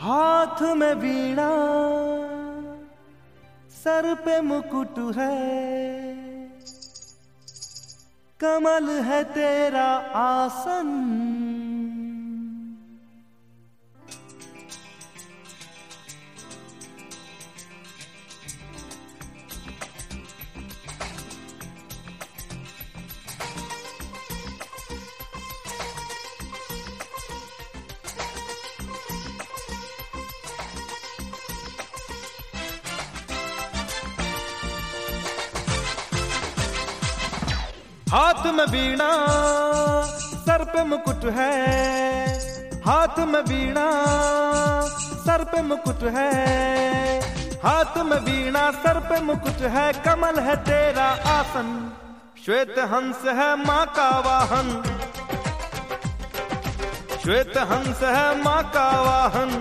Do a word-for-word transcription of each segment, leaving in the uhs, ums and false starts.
हाथ में वीणा, सर पे मुकुट है, कमल है तेरा आसन। हाथ में वीणा, सर पे मुकुट है, हाथ में वीणा, सर पे मुकुट है, हाथ में वीणा, सर पे मुकुट है, कमल है तेरा आसन। श्वेत हंस है माँ का वाहन, श्वेत हंस है माँ का वाहन।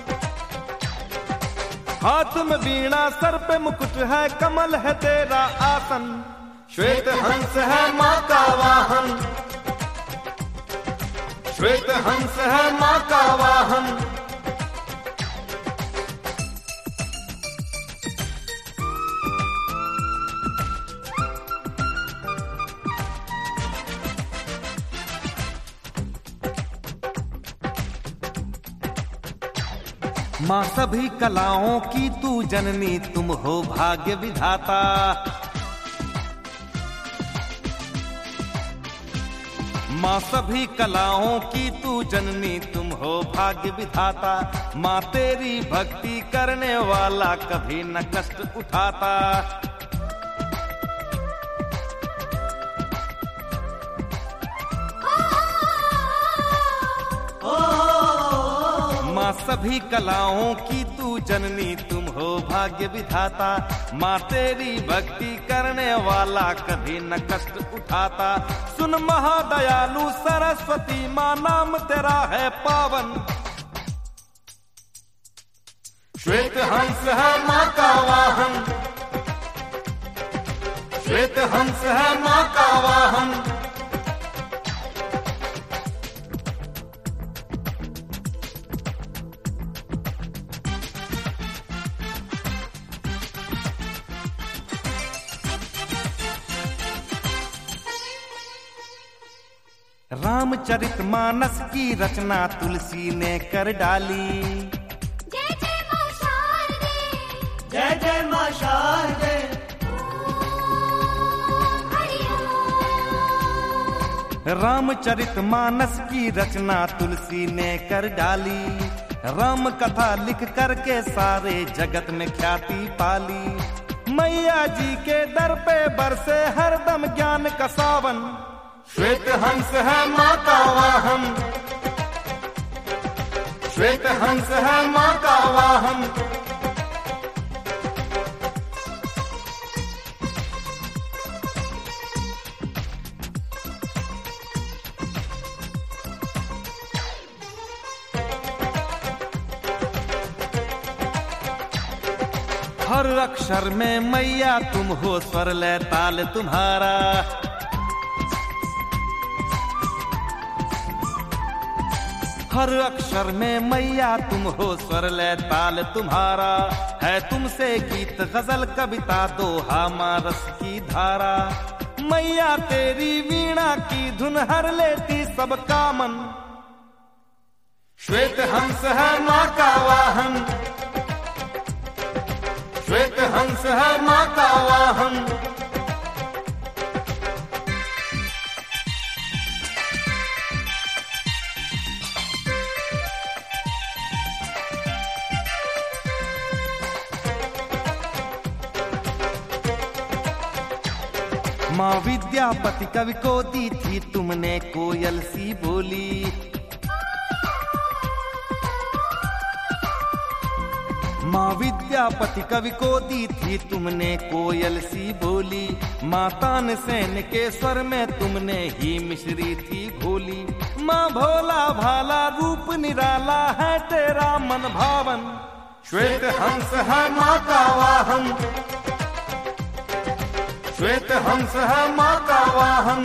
हाथ में वीणा, सर पे मुकुट है, कमल है तेरा आसन। श्वेत हंस है माँ का वाहन, श्वेत हंस है माँ का वाहन। माँ सभी कलाओं की तू जननी, तुम हो भाग्य विधाता। माँ सभी कलाओं की तू जननी, तुम हो भाग्य विधाता। माँ तेरी भक्ति करने वाला कभी न कष्ट उठाता। माँ सभी कलाओं की तू जननी, तुम हो भाग्य विधाता। माँ तेरी भक्ति करने वाला कभी न कष्ट उठाता। सुन महादयालु सरस्वती माँ, नाम तेरा है पावन। श्वेत हंस है माँ का वाहन, श्वेत हंस है माँ का वाहन। रामचरितमानस की रचना तुलसी ने कर डाली। जय जय मां शारदे, जय जय मां शारदे। रामचरितमानस की रचना तुलसी ने कर डाली। राम कथा लिख करके सारे जगत में ख्याति पाली। मैया जी के दर पे बरसे हरदम ज्ञान का सावन। श्वेत हंस है माँ का वाहन, श्वेत हंस है माँ का वाहन। हर अक्षर में मैया तुम हो, स्वर लय ताल तुम्हारा। हर अक्षर में मैया तुम हो, स्वर लय ताल तुम्हारा। है तुमसे गीत गजल कविता दोहा माँ रस की धारा। मैया तेरी वीणा की धुन हर लेती सब कामन। श्वेत हंस है माँ का वाहन, श्वेत हंस है माँ का वाहन। माँ विद्यापति कवि को दी थी तुमने कोयल सी बोली। माँ विद्यापति कवि को दी थी तुमने कोयल सी बोली। माँ तानसेन के स्वर में तुमने ही मिश्री थी घोली। माँ भोला भाला रूप निराला है तेरा मन भावन। श्वेत हंस है माँ का वाहन, श्वेत हंस है माँ का वाहन।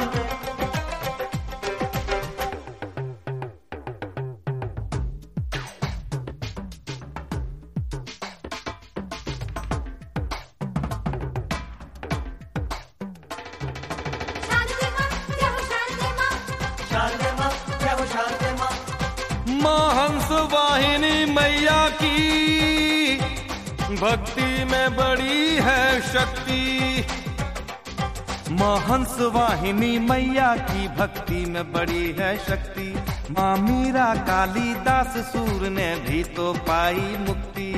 वाहिनी मैया की भक्ति में बड़ी है शक्ति। माँ हंस वाहिनी मैया की भक्ति में बड़ी है शक्ति। माँ मीरा कालिदास सूर ने भी तो पाई मुक्ति।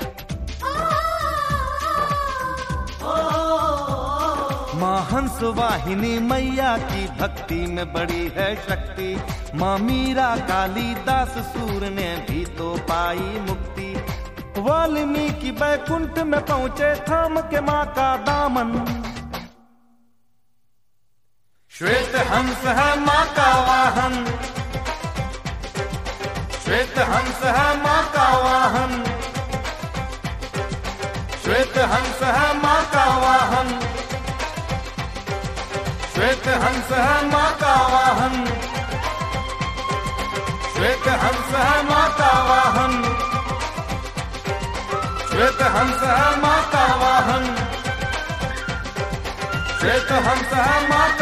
माँ हंस वाहिनी मैया की भक्ति में बड़ी है शक्ति। माँ मीरा कालिदास सूर ने भी तो पाई मुक्ति। वाल्मीकि बैकुंठ में पहुंचे थाम के माँ का दामन। श्वेत हंस है माँ का वाहन, श्वेत हंस है माँ का वाहन, श्वेत हंस है माँ का वाहन, श्वेत हंस है माँ का वाहन, श्वेत हंस है माँ का वाहन, श्वेत हंस है माँ का वाहन, श्वेत हंस है माँ